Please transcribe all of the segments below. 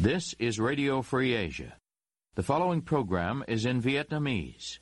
This is Radio Free Asia. The following program is in Vietnamese.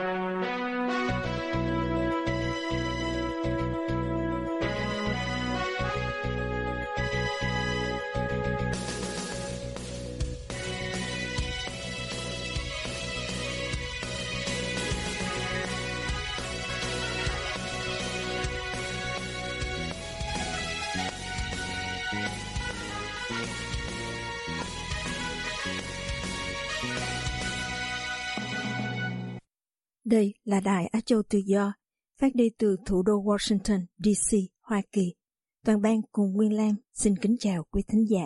Đây là Đài Á Châu Tự Do, phát đi từ thủ đô Washington, D.C., Hoa Kỳ. Toàn ban cùng Nguyên Lam xin kính chào quý thính giả.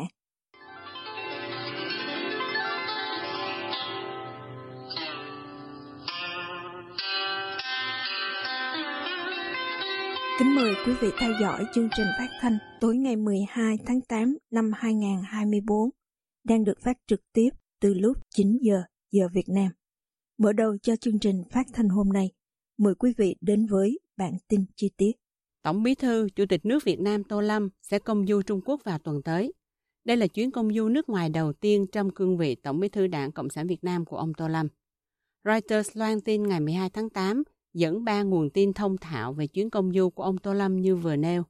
Kính mời quý vị theo dõi chương trình phát thanh tối ngày 12 tháng 8 năm 2024, đang được phát trực tiếp từ lúc 9 giờ Việt Nam. Mở đầu cho chương trình phát thanh hôm nay, mời quý vị đến với bản tin chi tiết. Tổng Bí thư, Chủ tịch nước Việt Nam Tô Lâm sẽ công du Trung Quốc vào tuần tới. Đây là chuyến công du nước ngoài đầu tiên trong cương vị Tổng Bí thư Đảng Cộng sản Việt Nam của ông Tô Lâm. Reuters loan tin ngày 12 tháng 8 dẫn 3 nguồn tin thông thạo về chuyến công du của ông Tô Lâm như vừa nêu.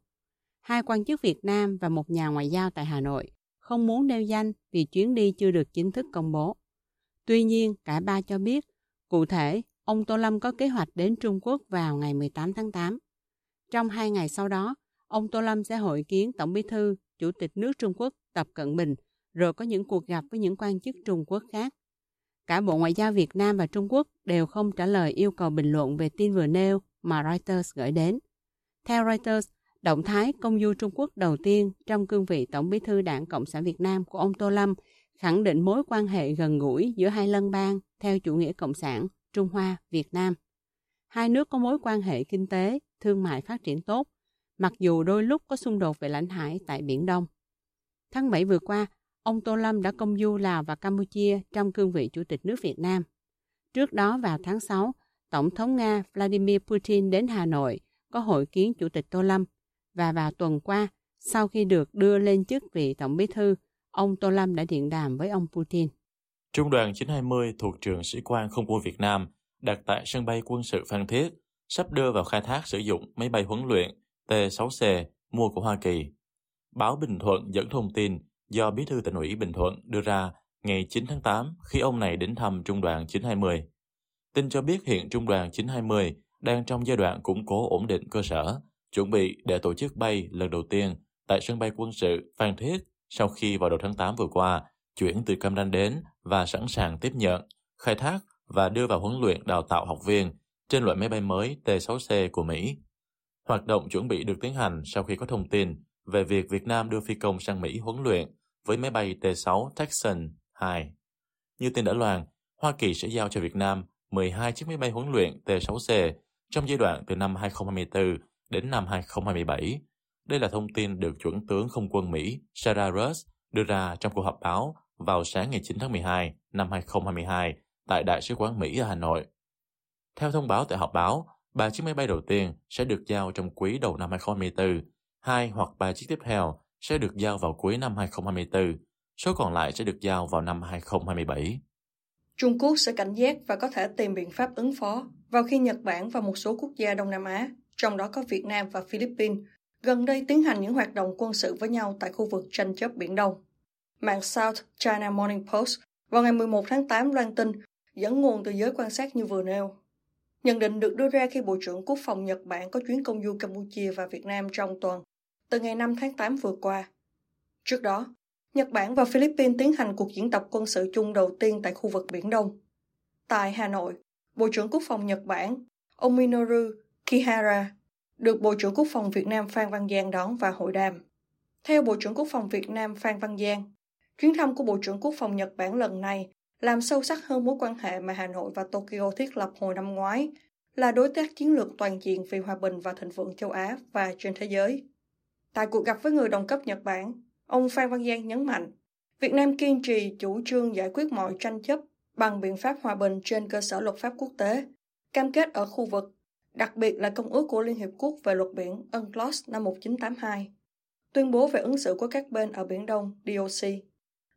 2 quan chức Việt Nam và một nhà ngoại giao tại Hà Nội không muốn nêu danh vì chuyến đi chưa được chính thức công bố. Tuy nhiên, cả ba cho biết, cụ thể, ông Tô Lâm có kế hoạch đến Trung Quốc vào ngày 18 tháng 8. Trong 2 ngày sau đó, ông Tô Lâm sẽ hội kiến Tổng Bí thư, Chủ tịch nước Trung Quốc Tập Cận Bình, rồi có những cuộc gặp với những quan chức Trung Quốc khác. Cả Bộ Ngoại giao Việt Nam và Trung Quốc đều không trả lời yêu cầu bình luận về tin vừa nêu mà Reuters gửi đến. Theo Reuters, động thái công du Trung Quốc đầu tiên trong cương vị Tổng Bí thư Đảng Cộng sản Việt Nam của ông Tô Lâm khẳng định mối quan hệ gần gũi giữa hai lân bang theo chủ nghĩa cộng sản Trung Hoa, Việt Nam. Hai nước có mối quan hệ kinh tế, thương mại phát triển tốt, mặc dù đôi lúc có xung đột về lãnh hải tại Biển Đông. Tháng 7 vừa qua, ông Tô Lâm đã công du Lào và Campuchia trong cương vị Chủ tịch nước Việt Nam. Trước đó vào tháng 6, Tổng thống Nga Vladimir Putin đến Hà Nội có hội kiến Chủ tịch Tô Lâm, và vào tuần qua, sau khi được đưa lên chức vị Tổng Bí thư, ông Tô Lâm đã điện đàm với ông Putin. Trung đoàn 920 thuộc Trường Sĩ quan Không quân Việt Nam đặt tại sân bay quân sự Phan Thiết sắp đưa vào khai thác sử dụng máy bay huấn luyện T-6C mua của Hoa Kỳ. Báo Bình Thuận dẫn thông tin do Bí thư Tỉnh ủy Bình Thuận đưa ra ngày 9 tháng 8 khi ông này đến thăm Trung đoàn 920. Tin cho biết hiện Trung đoàn 920 đang trong giai đoạn củng cố ổn định cơ sở, chuẩn bị để tổ chức bay lần đầu tiên tại sân bay quân sự Phan Thiết sau khi vào đầu tháng 8 vừa qua chuyển từ Cam Ranh đến và sẵn sàng tiếp nhận, khai thác và đưa vào huấn luyện đào tạo học viên trên loại máy bay mới T-6C của Mỹ. Hoạt động chuẩn bị được tiến hành sau khi có thông tin về việc Việt Nam đưa phi công sang Mỹ huấn luyện với máy bay T-6 Texan 2. Như tin đã loan, Hoa Kỳ sẽ giao cho Việt Nam 12 chiếc máy bay huấn luyện T-6C trong giai đoạn từ năm 2024 đến năm 2027. Đây là thông tin được Chuẩn tướng Không quân Mỹ Sarah Russ đưa ra trong cuộc họp báo vào sáng ngày 9 tháng 12 năm 2022 tại Đại sứ quán Mỹ ở Hà Nội. Theo thông báo tại họp báo, 3 chiếc máy bay đầu tiên sẽ được giao trong quý đầu năm 2024, 2 hoặc 3 chiếc tiếp theo sẽ được giao vào cuối năm 2024, số còn lại sẽ được giao vào năm 2027. Trung Quốc sẽ cảnh giác và có thể tìm biện pháp ứng phó vào khi Nhật Bản và một số quốc gia Đông Nam Á, trong đó có Việt Nam và Philippines, gần đây tiến hành những hoạt động quân sự với nhau tại khu vực tranh chấp Biển Đông. Mạng South China Morning Post vào ngày 11 tháng 8 loan tin, dẫn nguồn từ giới quan sát như vừa nêu. Nhận định được đưa ra khi Bộ trưởng Quốc phòng Nhật Bản có chuyến công du Campuchia và Việt Nam trong tuần, từ ngày 5 tháng 8 vừa qua. Trước đó, Nhật Bản và Philippines tiến hành cuộc diễn tập quân sự chung đầu tiên tại khu vực Biển Đông. Tại Hà Nội, Bộ trưởng Quốc phòng Nhật Bản, ông Minoru Kihara, được Bộ trưởng Quốc phòng Việt Nam Phan Văn Giang đón và hội đàm. Theo Bộ trưởng Quốc phòng Việt Nam Phan Văn Giang, chuyến thăm của Bộ trưởng Quốc phòng Nhật Bản lần này làm sâu sắc hơn mối quan hệ mà Hà Nội và Tokyo thiết lập hồi năm ngoái, là đối tác chiến lược toàn diện vì hòa bình và thịnh vượng châu Á và trên thế giới. Tại cuộc gặp với người đồng cấp Nhật Bản, ông Phan Văn Giang nhấn mạnh, Việt Nam kiên trì chủ trương giải quyết mọi tranh chấp bằng biện pháp hòa bình trên cơ sở luật pháp quốc tế, cam kết ở khu vực, đặc biệt là Công ước của Liên Hiệp Quốc về luật biển UNCLOS năm 1982, tuyên bố về ứng xử của các bên ở Biển Đông DOC,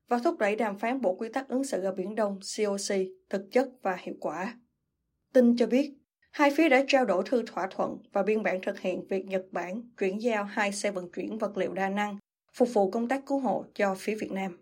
và thúc đẩy đàm phán Bộ Quy tắc ứng xử ở Biển Đông COC thực chất và hiệu quả. Tin cho biết, hai phía đã trao đổi thư thỏa thuận và biên bản thực hiện việc Nhật Bản chuyển giao 2 xe vận chuyển vật liệu đa năng phục vụ công tác cứu hộ cho phía Việt Nam.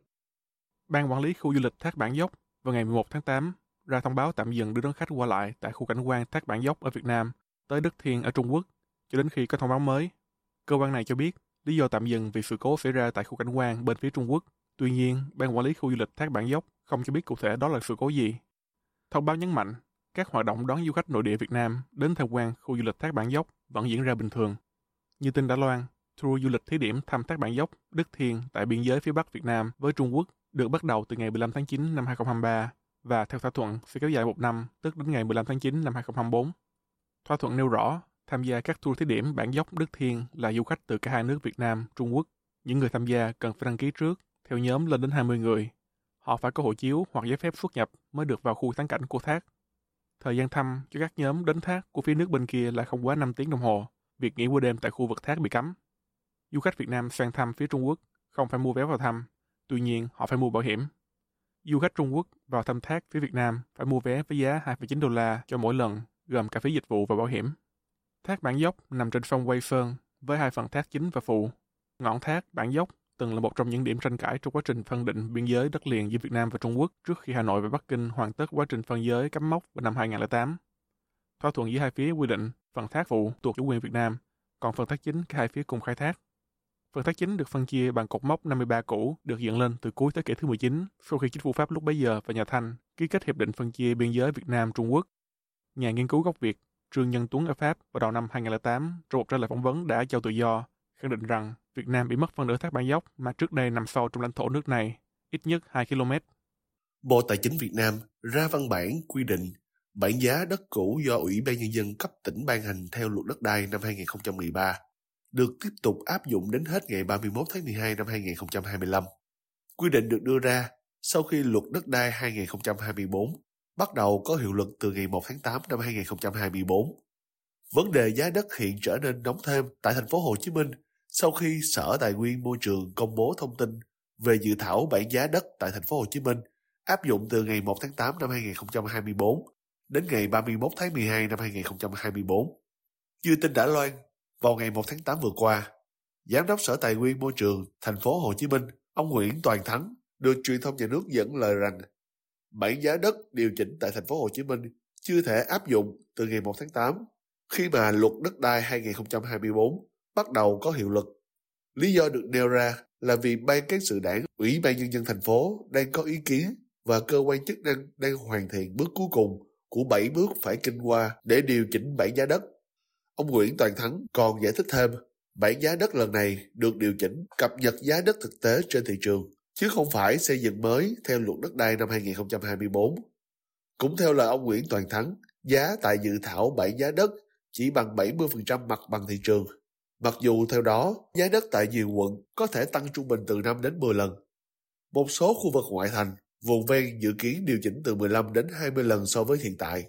Ban quản lý khu du lịch Thác Bản Dốc vào ngày 11 tháng 8 ra thông báo tạm dừng đưa đón khách qua lại tại khu cảnh quan Thác Bản Dốc ở Việt Nam tới Đức Thiên ở Trung Quốc cho đến khi có thông báo mới. Cơ quan này cho biết lý do tạm dừng vì sự cố xảy ra tại khu cảnh quan bên phía Trung Quốc. Tuy nhiên, ban quản lý khu du lịch Thác Bản Dốc không cho biết cụ thể đó là sự cố gì. Thông báo nhấn mạnh, các hoạt động đón du khách nội địa Việt Nam đến tham quan khu du lịch Thác Bản Dốc vẫn diễn ra bình thường. Như tin đã loan, tour du lịch thí điểm thăm Thác Bản Dốc, Đức Thiên tại biên giới phía Bắc Việt Nam với Trung Quốc được bắt đầu từ ngày 15 tháng 9 năm 2023 và theo thỏa thuận sẽ kéo dài 1 năm, tức đến ngày 15 tháng 9 năm 2024. Thỏa thuận nêu rõ, tham gia các tour thí điểm Bản Dốc Đức Thiên là du khách từ cả hai nước Việt Nam, Trung Quốc. Những người tham gia cần phải đăng ký trước, theo nhóm lên đến 20 người. Họ phải có hộ chiếu hoặc giấy phép xuất nhập mới được vào khu thắng cảnh của thác. Thời gian thăm cho các nhóm đến thác của phía nước bên kia là không quá 5 tiếng đồng hồ. Việc nghỉ qua đêm tại khu vực thác bị cấm. Du khách Việt Nam sang thăm phía Trung Quốc không phải mua vé vào thăm, tuy nhiên họ phải mua bảo hiểm. Du khách Trung Quốc vào thăm thác phía Việt Nam phải mua vé với giá $2,9 cho mỗi lần, gồm cả phí dịch vụ và bảo hiểm. Thác Bản Dốc nằm trên sông Quay Sơn với 2 phần thác chính và phụ. Ngọn thác Bản Dốc từng là một trong những điểm tranh cãi trong quá trình phân định biên giới đất liền giữa Việt Nam và Trung Quốc trước khi Hà Nội và Bắc Kinh hoàn tất quá trình phân giới cắm mốc vào năm 2008. Thỏa thuận giữa hai phía quy định phần thác phụ thuộc chủ quyền Việt Nam, còn phần thác chính cả hai phía cùng khai thác. Phần thác chính được phân chia bằng cột mốc 53 cũ được dựng lên từ cuối thế kỷ thứ 19 sau khi chính phủ Pháp lúc bấy giờ và nhà Thanh ký kết hiệp định phân chia biên giới Việt Nam-Trung Quốc. Nhà nghiên cứu gốc Việt Trương Nhân Tuấn ở Pháp vào đầu năm 2008 trong một trả lời phỏng vấn đã cho tự do khẳng định rằng Việt Nam bị mất phân nửa thác Bản Dốc mà trước đây nằm sâu trong lãnh thổ nước này, ít nhất 2 km. Bộ Tài chính Việt Nam ra văn bản quy định bảng giá đất cũ do Ủy ban Nhân dân cấp tỉnh ban hành theo Luật Đất đai năm 2013 được tiếp tục áp dụng đến hết ngày 31 tháng 12 năm 2025. Quy định được đưa ra sau khi Luật Đất đai 2024 bắt đầu có hiệu lực từ ngày 1 tháng 8 năm 2024. Vấn đề giá đất hiện trở nên nóng thêm tại thành phố Hồ Chí Minh sau khi Sở Tài nguyên Môi trường công bố thông tin về dự thảo bảng giá đất tại thành phố Hồ Chí Minh áp dụng từ ngày 1 tháng 8 năm 2024 đến ngày 31 tháng 12 năm 2024. Như tin đã loan, vào ngày 1 tháng 8 vừa qua, Giám đốc Sở Tài nguyên Môi trường thành phố Hồ Chí Minh, ông Nguyễn Toàn Thắng, được truyền thông nhà nước dẫn lời rằng bảng giá đất điều chỉnh tại thành phố Hồ Chí Minh chưa thể áp dụng từ ngày 1 tháng 8 khi mà Luật Đất đai 2024 bắt đầu có hiệu lực. Lý do được nêu ra là vì Ban Cán sự Đảng, Ủy ban Nhân dân thành phố đang có ý kiến và cơ quan chức năng đang hoàn thiện bước cuối cùng của 7 bước phải kinh qua để điều chỉnh bảng giá đất. Ông Nguyễn Toàn Thắng còn giải thích thêm, bảng giá đất lần này được điều chỉnh cập nhật giá đất thực tế trên thị trường, chứ không phải xây dựng mới theo Luật Đất đai năm 2024. Cũng theo lời ông Nguyễn Toàn Thắng, giá tại dự thảo bảng giá đất chỉ bằng 70% mặt bằng thị trường. Mặc dù theo đó, giá đất tại nhiều quận có thể tăng trung bình từ 5 đến 10 lần. Một số khu vực ngoại thành, vùng ven dự kiến điều chỉnh từ 15 đến 20 lần so với hiện tại.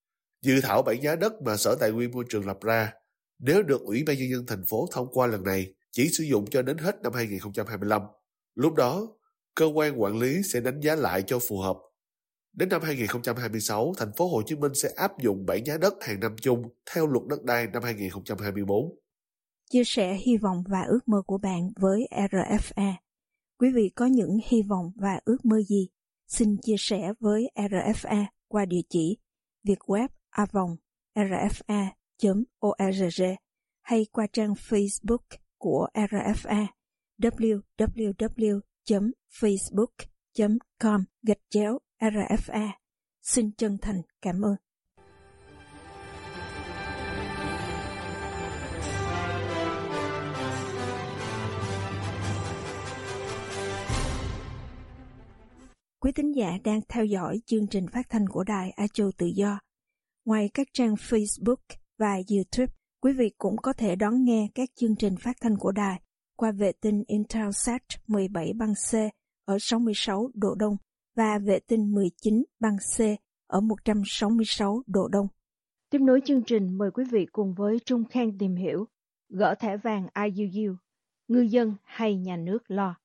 Dự thảo bảng giá đất mà Sở Tài nguyên Môi trường lập ra, nếu được Ủy ban Nhân dân thành phố thông qua lần này, chỉ sử dụng cho đến hết năm 2025. Lúc đó, cơ quan quản lý sẽ đánh giá lại cho phù hợp. Đến năm 2026, thành phố Hồ Chí Minh sẽ áp dụng bảng giá đất hàng năm chung theo Luật Đất đai năm 2024. Chia sẻ hy vọng và ước mơ của bạn với RFA. Quý vị có những hy vọng và ước mơ gì? Xin chia sẻ với RFA qua địa chỉ vietweb@rfa.org hay qua trang Facebook của RFA www.facebook.com/RFA. Xin chân thành cảm ơn. Quý thính giả đang theo dõi chương trình phát thanh của Đài Á Châu Tự Do. Ngoài các trang Facebook và YouTube, quý vị cũng có thể đón nghe các chương trình phát thanh của Đài qua vệ tinh Intelsat 17 băng C ở 66 độ Đông và vệ tinh 19 băng C ở 166 độ Đông. Tiếp nối chương trình, mời quý vị cùng với Trung Khang tìm hiểu gỡ thẻ vàng IUU, ngư dân hay nhà nước lo.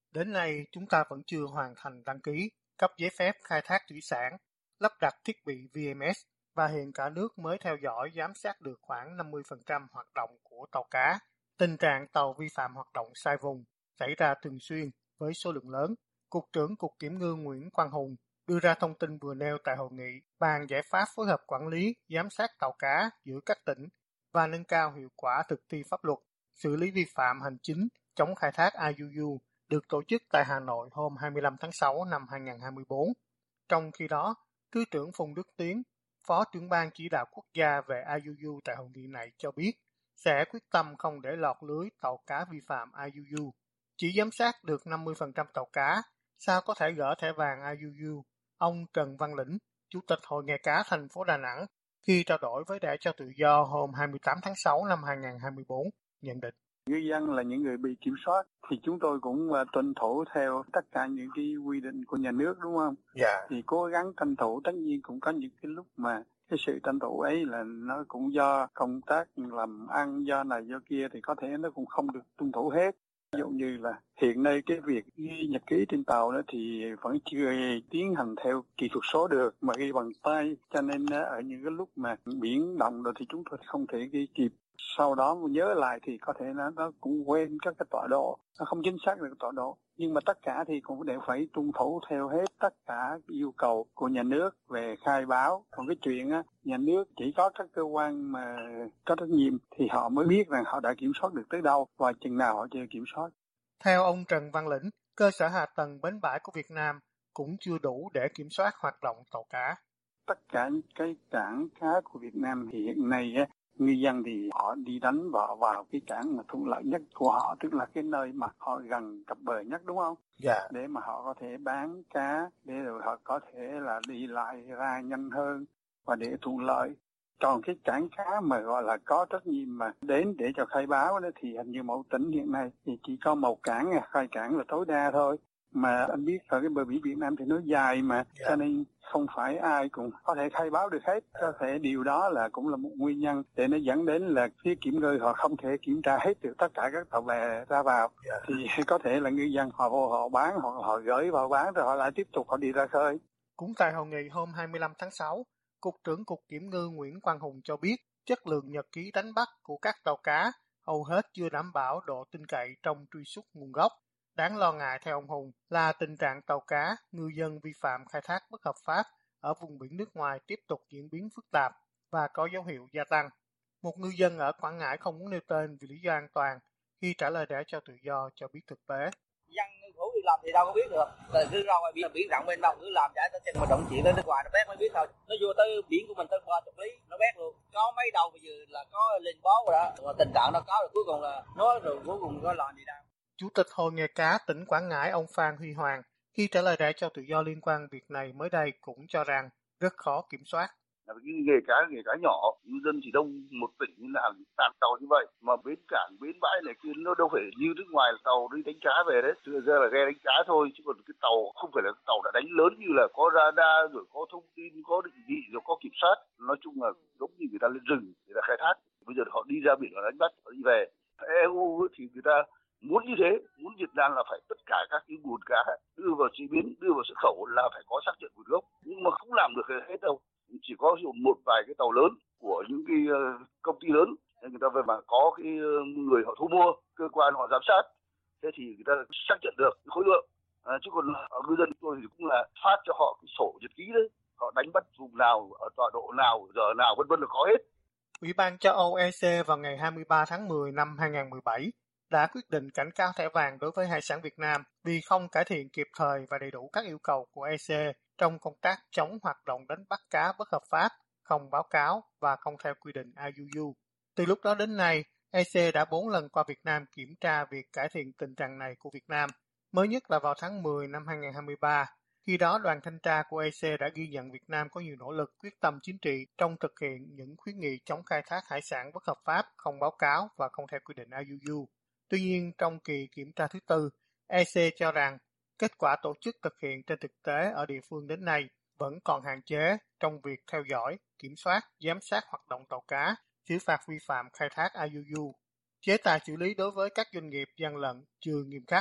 Đến nay, chúng ta vẫn chưa hoàn thành đăng ký, cấp giấy phép khai thác thủy sản, lắp đặt thiết bị VMS và hiện cả nước mới theo dõi giám sát được khoảng 50% hoạt động của tàu cá. Tình trạng tàu vi phạm hoạt động sai vùng xảy ra thường xuyên với số lượng lớn. Cục trưởng Cục Kiểm ngư Nguyễn Quang Hùng đưa ra thông tin vừa nêu tại hội nghị bàn giải pháp phối hợp quản lý, giám sát tàu cá giữa các tỉnh và nâng cao hiệu quả thực thi pháp luật, xử lý vi phạm hành chính chống khai thác IUU được tổ chức tại Hà Nội hôm 25 tháng 6 năm 2024. Trong khi đó, Thứ trưởng Phùng Đức Tiến, Phó trưởng ban chỉ đạo quốc gia về IUU tại hội nghị này cho biết sẽ quyết tâm không để lọt lưới tàu cá vi phạm IUU. Chỉ giám sát được 50% tàu cá, sao có thể gỡ thẻ vàng IUU? Ông Trần Văn Lĩnh, Chủ tịch Hội nghề cá thành phố Đà Nẵng, khi trao đổi với Đài Cho Tự Do hôm 28 tháng 6 năm 2024, nhận định. Ngư dân là những người bị kiểm soát thì chúng tôi cũng tuân thủ theo tất cả những cái quy định của nhà nước, đúng không? Dạ. Thì cố gắng tuân thủ, tất nhiên cũng có những cái lúc mà cái sự tuân thủ ấy là nó cũng do công tác làm ăn, do này do kia thì có thể nó cũng không được tuân thủ hết. Ví dụ như là hiện nay cái việc ghi nhật ký trên tàu đó thì vẫn chưa tiến hành theo kỹ thuật số được mà ghi bằng tay, cho nên ở những cái lúc mà biển động rồi thì chúng tôi không thể ghi kịp. Sau đó nhớ lại thì có thể nó cũng quên các cái tọa độ, nó không chính xác được tọa độ. Nhưng mà tất cả thì cũng đều phải tuân thủ theo hết tất cả yêu cầu của nhà nước về khai báo. Còn cái chuyện á, nhà nước chỉ có các cơ quan mà có trách nhiệm thì họ mới biết rằng họ đã kiểm soát được tới đâu và chừng nào họ chưa kiểm soát. Theo ông Trần Văn Lĩnh, cơ sở hạ tầng bến bãi của Việt Nam cũng chưa đủ để kiểm soát hoạt động tàu cá. Tất cả cái cảng cá của Việt Nam thì hiện nay á, ngư dân thì họ đi đánh vào cái cảng mà thuận lợi nhất của họ, tức là cái nơi mà họ gần cập bờ nhất, đúng không? Dạ. Để mà họ có thể bán cá, để rồi họ có thể là đi lại ra nhanh hơn và để thuận lợi. Còn cái cảng cá mà gọi là có trách nhiệm mà đến để cho khai báo đó thì hình như mỗi tỉnh hiện nay thì chỉ có một cảng, khai cảng là tối đa thôi. Mà anh biết ở cái bờ biển Việt Nam thì nó dài mà, cho nên không phải ai cũng có thể khai báo được hết. Có thể điều đó là cũng là một nguyên nhân để nó dẫn đến là phía kiểm ngư họ không thể kiểm tra hết được tất cả các tàu bè ra vào. Thì có thể là ngư dân họ vô họ bán, họ gửi vào bán rồi họ lại tiếp tục họ đi ra khơi. Cũng tại hội nghị hôm 25 tháng 6, Cục trưởng Cục Kiểm ngư Nguyễn Quang Hùng cho biết chất lượng nhật ký đánh bắt của các tàu cá hầu hết chưa đảm bảo độ tin cậy trong truy xuất nguồn gốc. Đáng lo ngại theo ông Hùng là tình trạng tàu cá, ngư dân vi phạm khai thác bất hợp pháp ở vùng biển nước ngoài tiếp tục diễn biến phức tạp và có dấu hiệu gia tăng. Một ngư dân ở Quảng Ngãi không muốn nêu tên vì lý do an toàn khi trả lời Đài Cho Tự Do cho biết thực tế. Dân ngư phủ đi làm thì đâu có biết được, là cứ ra ngoài biển rộng bên đâu cứ làm trái tới chân mà động chuyện tới nước ngoài nó bét mới biết thôi. Nó vô tới biển của mình tới 30 lý nó bét luôn. Có mấy đầu bây giờ là có lên báo rồi đó, rồi tình trạng nó có rồi cuối cùng là nói rồi cuối cùng có làm gì đâu. Chủ tịch Hội nghề cá tỉnh Quảng Ngãi ông Phan Huy Hoàng khi trả lời Đài Cho Tự Do liên quan việc này mới đây cũng cho rằng rất khó kiểm soát. Cái nghề cá nhỏ, ngư dân chỉ đông một tỉnh như là tàn tàu như vậy mà bến cảng, bến bãi này kia nó đâu phải như nước ngoài là tàu đi đánh cá về đấy, thực ra là ghe đánh cá thôi, chứ còn cái tàu không phải là tàu đã đánh lớn như là có radar rồi có thông tin, có định vị rồi có kiểm soát, nói chung là giống như người ta lên rừng người ta khai thác, bây giờ họ đi ra biển họ đánh bắt, họ đi về. EU thì người ta muốn như thế, muốn Việt Nam là phải tất cả các cái nguồn cá đưa vào chế biến, đưa vào xuất khẩu là phải có xác nhận nguồn gốc, nhưng mà không làm được hết đâu. Chỉ có một vài cái tàu lớn của những cái công ty lớn người ta về mà có cái người họ thu mua, cơ quan họ giám sát, thế thì người ta xác nhận được cái khối lượng. Chứ còn ngư dân tôi thì cũng là phát cho họ cái sổ nhật ký đấy, họ đánh bắt vùng nào, ở tọa độ nào, giờ nào vân vân là có hết. Ủy ban châu Âu EC vào ngày 23 tháng 10 năm 2017 đã quyết định cảnh cáo thẻ vàng đối với hải sản Việt Nam vì không cải thiện kịp thời và đầy đủ các yêu cầu của EC trong công tác chống hoạt động đánh bắt cá bất hợp pháp, không báo cáo và không theo quy định IUU. Từ lúc đó đến nay, EC đã 4 lần qua Việt Nam kiểm tra việc cải thiện tình trạng này của Việt Nam. Mới nhất là vào tháng 10 năm 2023, khi đó đoàn thanh tra của EC đã ghi nhận Việt Nam có nhiều nỗ lực quyết tâm chính trị trong thực hiện những khuyến nghị chống khai thác hải sản bất hợp pháp, không báo cáo và không theo quy định IUU. Tuy nhiên, trong kỳ kiểm tra thứ tư, EC cho rằng kết quả tổ chức thực hiện trên thực tế ở địa phương đến nay vẫn còn hạn chế trong việc theo dõi, kiểm soát, giám sát hoạt động tàu cá, xử phạt vi phạm khai thác IUU. Chế tài xử lý đối với các doanh nghiệp gian lận chưa nghiêm khắc.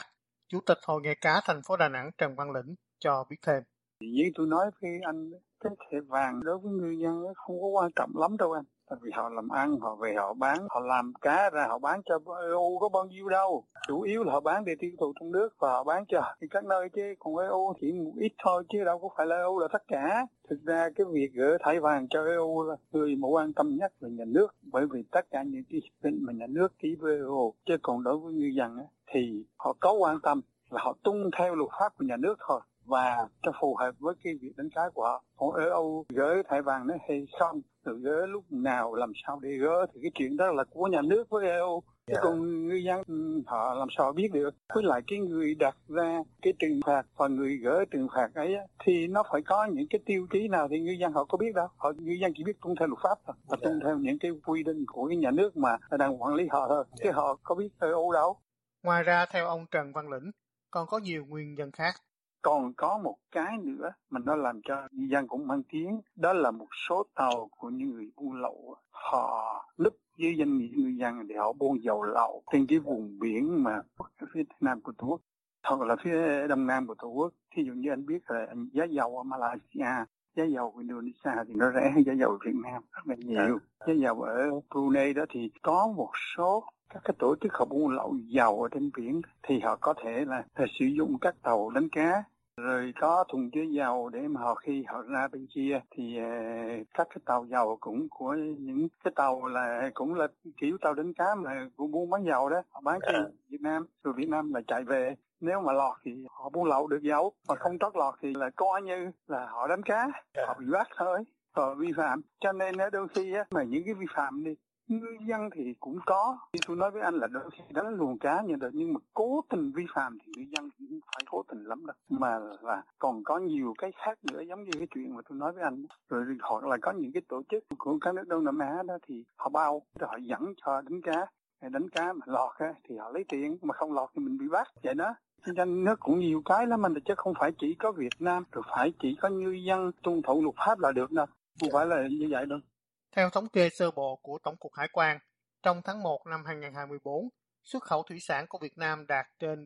Chủ tịch Hội nghề cá thành phố Đà Nẵng Trần Văn Lĩnh cho biết thêm. Như tôi nói với anh, cái thẻ vàng đối với ngư dân không có quan trọng lắm đâu anh. Tại vì họ làm ăn, họ về họ bán, họ làm cá ra họ bán cho EU có bao nhiêu đâu. Chủ yếu là họ bán để tiêu thụ trong nước và họ bán cho các nơi chứ. Còn EU chỉ một ít thôi chứ đâu có phải là EU là tất cả. Thực ra cái việc gỡ thẻ vàng cho EU là người mà quan tâm nhất là nhà nước. Bởi vì tất cả những cái định mà nhà nước ký với EU. Chứ còn đối với ngư dân thì họ có quan tâm là họ tuân theo luật pháp của nhà nước thôi. Và cho phù hợp với cái việc đánh cá của họ. Còn EU gỡ thẻ vàng nó hay không, rồi gỡ lúc nào làm sao để gỡ thì cái chuyện đó là của nhà nước với EU. Chứ còn ngư dân họ làm sao biết được. Với lại cái người đặt ra cái trừng phạt và người gỡ trừng phạt ấy thì nó phải có những cái tiêu chí nào thì ngư dân họ có biết đâu. Ngư dân chỉ biết tuân theo luật pháp thôi. Và tuân theo những cái quy định của cái nhà nước mà đang quản lý họ thôi. Chứ họ có biết EU đâu. Ngoài ra theo ông Trần Văn Lĩnh còn có nhiều nguyên nhân khác. Còn có một cái nữa mà nó làm cho ngư dân cũng mang tiếng, đó là một số tàu của những người buôn lậu, họ núp dưới danh nghĩa ngư dân để họ buôn dầu lậu trên cái vùng biển mà phía nam của Tổ quốc, hoặc là phía đông nam của Tổ quốc. Thí dụ như anh biết là giá dầu ở Malaysia, giá dầu của Indonesia thì nó rẻ hơn giá dầu ở Việt Nam rất là nhiều. Giá dầu ở Brunei đó thì có một số các cái tổ chức họ buôn lậu dầu ở trên biển thì họ có thể là sử dụng các tàu đánh cá, rồi có thùng chứa dầu để mà khi họ ra bên kia thì các cái tàu dầu cũng của những cái tàu là cũng là kiểu tàu đánh cá mà cũng buôn bán dầu đó, họ bán cho Việt Nam, rồi Việt Nam là chạy về. Nếu mà lọt thì họ buôn lậu được dầu, mà không trót lọt thì là coi như là họ đánh cá, họ bị bắt thôi, họ vi phạm. Cho nên đôi khi mà những cái vi phạm đi, ngư dân thì cũng có. Như tôi nói với anh là đôi khi đánh luồng cá nhưng mà cố tình vi phạm thì ngư dân cũng phải cố tình lắm đâu. Mà là còn có nhiều cái khác nữa, giống như cái chuyện mà tôi nói với anh. Rồi hoặc là có những cái tổ chức của các nước Đông Nam Á đó thì họ bao, họ dẫn cho đánh cá mà lọt thì họ lấy tiền, mà không lọt thì mình bị bắt vậy đó. Cho nên nó cũng nhiều cái lắm anh, chứ không phải chỉ có Việt Nam, rồi phải chỉ có ngư dân tuân thủ luật pháp là được đâu, không phải là như vậy đâu. Theo thống kê sơ bộ của Tổng cục Hải quan, trong tháng 1 năm 2024, xuất khẩu thủy sản của Việt Nam đạt trên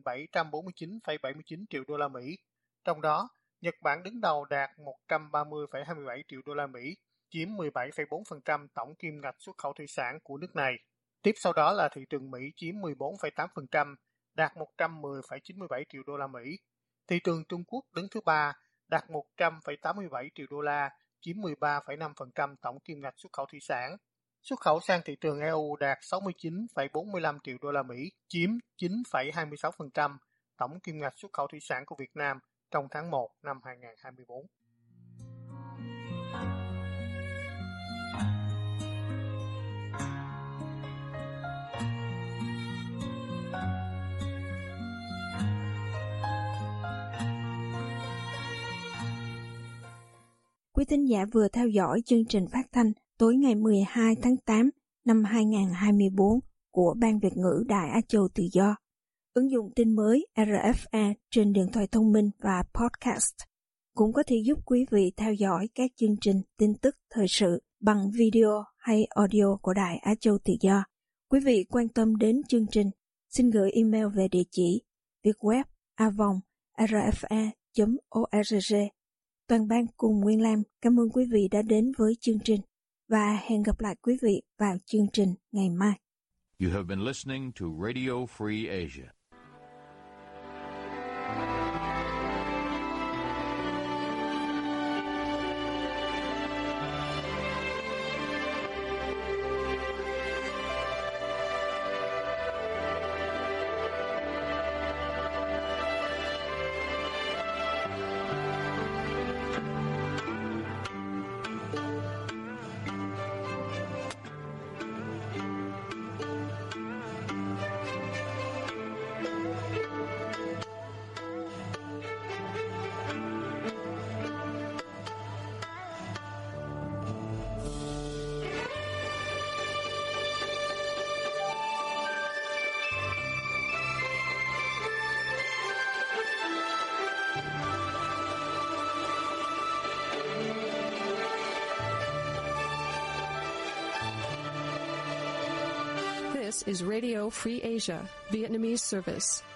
749,79 triệu đô la Mỹ. Trong đó, Nhật Bản đứng đầu đạt 130,27 triệu đô la Mỹ, chiếm 17,4% tổng kim ngạch xuất khẩu thủy sản của nước này. Tiếp sau đó là thị trường Mỹ chiếm 14,8%, đạt 110,97 triệu đô la Mỹ. Thị trường Trung Quốc đứng thứ ba, đạt 100,87 triệu đô la, chiếm 13,5% tổng kim ngạch xuất khẩu thủy sản. Xuất khẩu sang thị trường EU đạt 69,45 triệu đô la Mỹ, chiếm 9,26% tổng kim ngạch xuất khẩu thủy sản của Việt Nam trong tháng 1 năm 2024. Quý thính giả vừa theo dõi chương trình phát thanh tối ngày 12 tháng 8 năm 2024 của Ban Việt ngữ Đài Á Châu Tự Do. Ứng dụng tin mới RFA trên điện thoại thông minh và podcast cũng có thể giúp quý vị theo dõi các chương trình tin tức thời sự bằng video hay audio của Đài Á Châu Tự Do. Quý vị quan tâm đến chương trình, xin gửi email về địa chỉ vietweb@rfa.org. Toàn ban cùng Nguyên Lam cảm ơn quý vị đã đến với chương trình và hẹn gặp lại quý vị vào chương trình ngày mai. You have been listening to Radio Free Asia. This is Radio Free Asia, Vietnamese service.